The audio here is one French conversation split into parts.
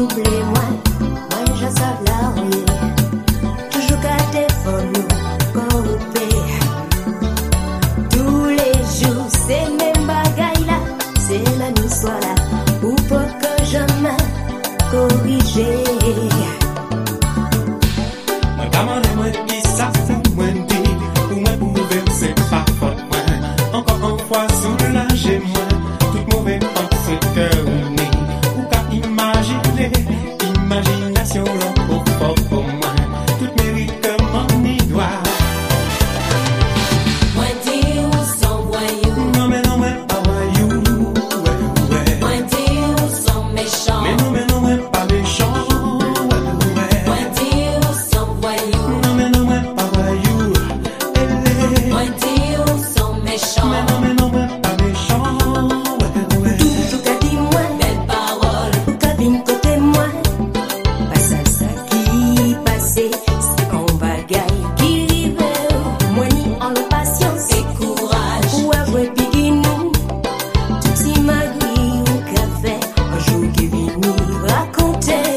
oubliez-moi, moi je sais la rue. Toujours qu'à téléphone, coupé. Tous les jours, c'est même bagaille là, c'est la nuit soit là, ou pas que je me corrige. Moi, comment moi qui ça fout, moi dit, pour moi prouver que c'est pas faute, moi. Encore une fois, soulagez-moi, toute mauvaise pensée que on est. Ou qu'à imaginer, imagination, l'on pour moi. Tout mérite que mon y doit. Moi dis où sont voyous. Non, mais non, mais pas voyou, ouais, ouais. Moi dis où sont méchants. Mais non, mais pas méchant, ouais, ouais. Moi dis où sont voyous. Non, mais pas voyou, Moi dis où sont méchants. mais non, pas méchant, ouais, ouais. Toujours qu'à dis-moi, Belle parole. ou qu'à vine côté moi. Pas ça qui passait, c'est en bagaille qui rive. Moi ni en le patience, Et courage. ou avouer piginou. Tout si magri ou café, un jour qui vini raconter.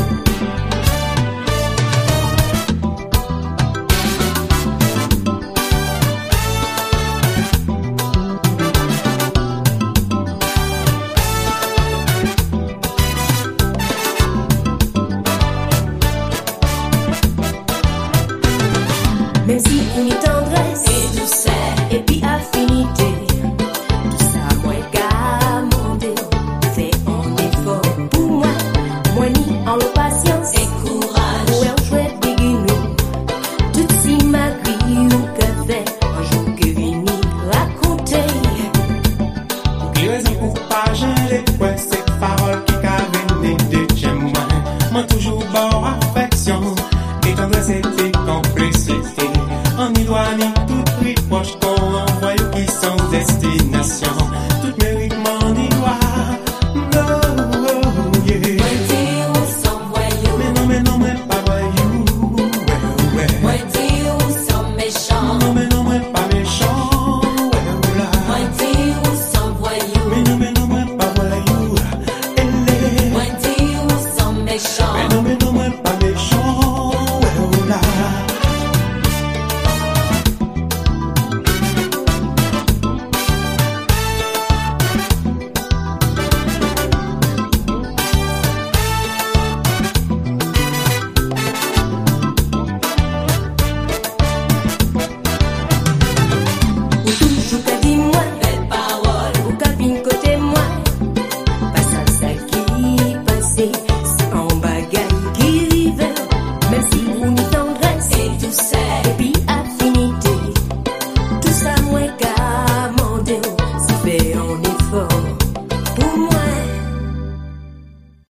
Même si une tendresse Et douceur. et puis affinité, tout ça moi qu'à monter, fait un effort pour moi, moi ni en le patience, Et courage. ou un chouette biguinou, tout si magri ou café, un jour que vini raconter. Qui raison pour pas gérer, ouais, ces paroles qui carrément de chez moi. Moi toujours bon affection, et tendresse et complicité. On y doit ni tout prix proche qu'on envoie qui sont destination. Tout mérite mon y doit. No, yeah. Moi dis où sont voyous. Mais non, pas voyou, ouais, ouais. Moi dis où sont méchants. Non, mais pas méchant, ouais, là. Moi dis où sont voyous. Mais non, pas voyou, elle est. Moi dis où sont méchants. Mais non, pas méchant, ouais, là. Ou toujours qu'à dis-moi, Belle parole. ou qu'à vine côté moi, pas ça qui passait, c'est en bagaille qui rive, même si une tendresse Et douceur. et puis affinité, tout ça moi qu'à monter, c'est fait en effort.